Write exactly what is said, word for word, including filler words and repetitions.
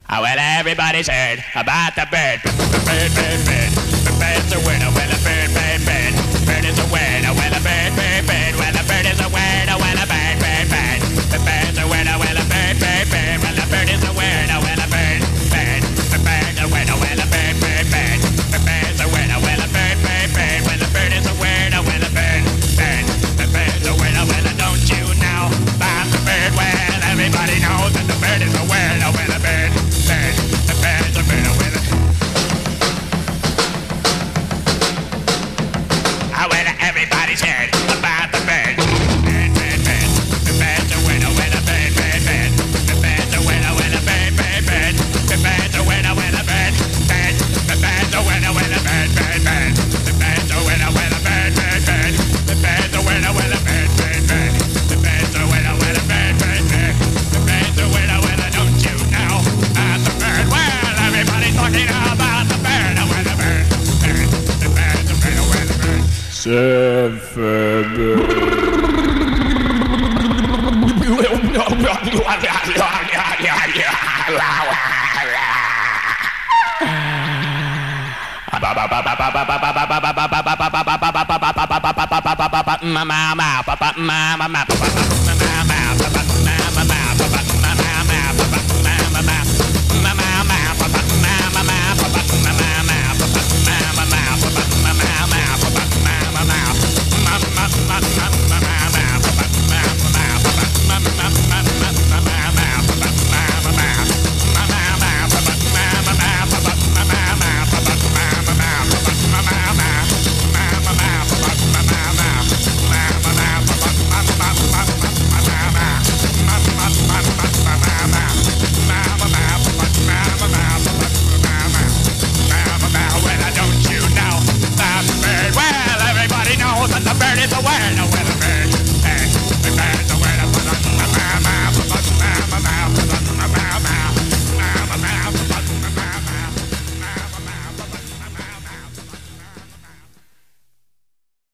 Oh, well, everybody's heard about the bird. Bird, bird, bird. The bird's a word. Oh, well, a bird, bird, bird. Bird is a word. Oh, well, a bird, bird, bird. Well, a bird is a word. Oh, well, a bird, bird, bird. The bird's a word. Oh, well, a bird, bird, bird. Well, a bird is a word. Oh, well, a bird, bird. The bird's a word. Oh, well, a bird, bird, bird. The bird's a word. Oh, well, a bird, bird, bird. Well, a bird is a word. Oh, well, a bird, bird. The bird's a word. Oh, well, don't you know about the bird? Well, everybody knows that the bird is a word. Oh, well, a bird, bird. The bird's a bird. Oh, well, oh, well, everybody's heard about the bird. Bird, bird, bird. The bird's a word. Oh, well, a bird, bird, bird. The bird's a word. Oh, well, a bird, bird, bird. The bird's a word. Oh, well, a bird, bird. The bird's a word. Oh, well, a bird, bird, bird. The bird's a word. Oh, well, a bird, bird, bird. The bird's a word. Oh, well, a bird, bird, bird. The bird's a word. Oh, well, a bird, bird, bird. The bird's a word. Oh, well, don't you know about the bird? Well, everybody's talking about the bird. Oh, well, a bird, bird. The bird's a bird. Oh, well, a bird. Mama,